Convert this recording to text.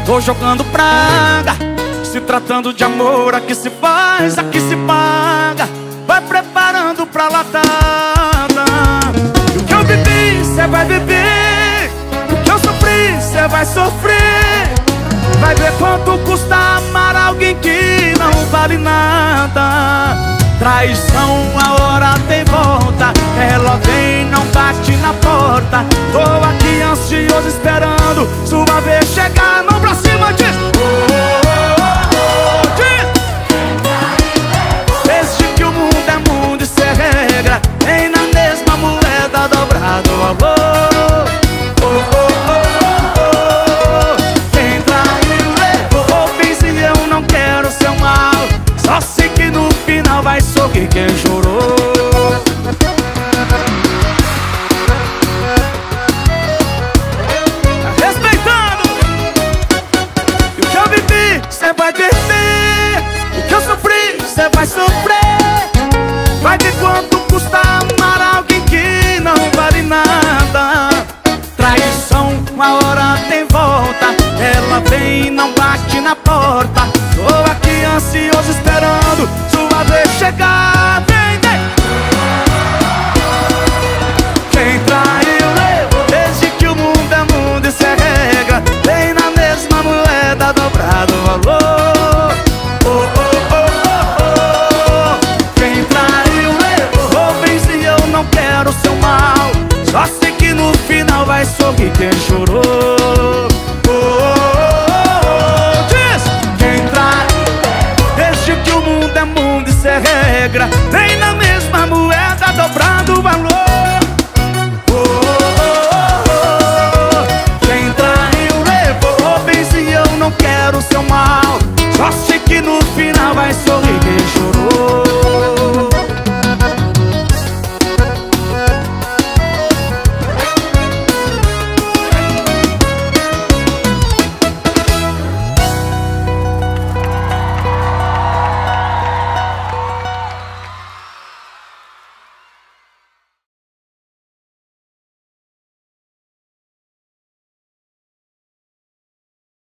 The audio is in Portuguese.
Tô jogando praga. Se tratando de amor, aqui se faz, aqui se paga. Vai preparando pra latada. E o que eu vivi, cê vai viver. O que eu sofri, cê vai sofrer. Vai ver quanto custa amar alguém que não vale nada. Traição, a hora tem volta. Ela vem, não bate na porta. Tô aqui ansioso esperando sua vez chegar. Mão pra cima, diz desde que o mundo é mundo, isso é regra. Vem na mesma moeda, dobrado o valor. Quem traiu levou, fiz e eu não quero seu mal. Só sei que no final vai sorrir quem chorou. Tá respeitando. E o que eu vivi, cê vai viver. O que eu sofri, cê vai sofrer. Vai ver quanto custa amar alguém que não vale nada. Traição, uma hora tem volta. Ela vem e não bate na porta. Tô aqui ansioso esperando sua vez chegar. Vem, vem. Quem traiu levou, desde que o mundo é mundo, isso é regra. Vem na mesma moeda, dobrado o valor. Quem traiu levou, fez e eu não quero seu mal. Só sei que no final vai sorrir quem chorou. Diz, quem traiu, desde que o mundo é mundo, isso é regra. Vem na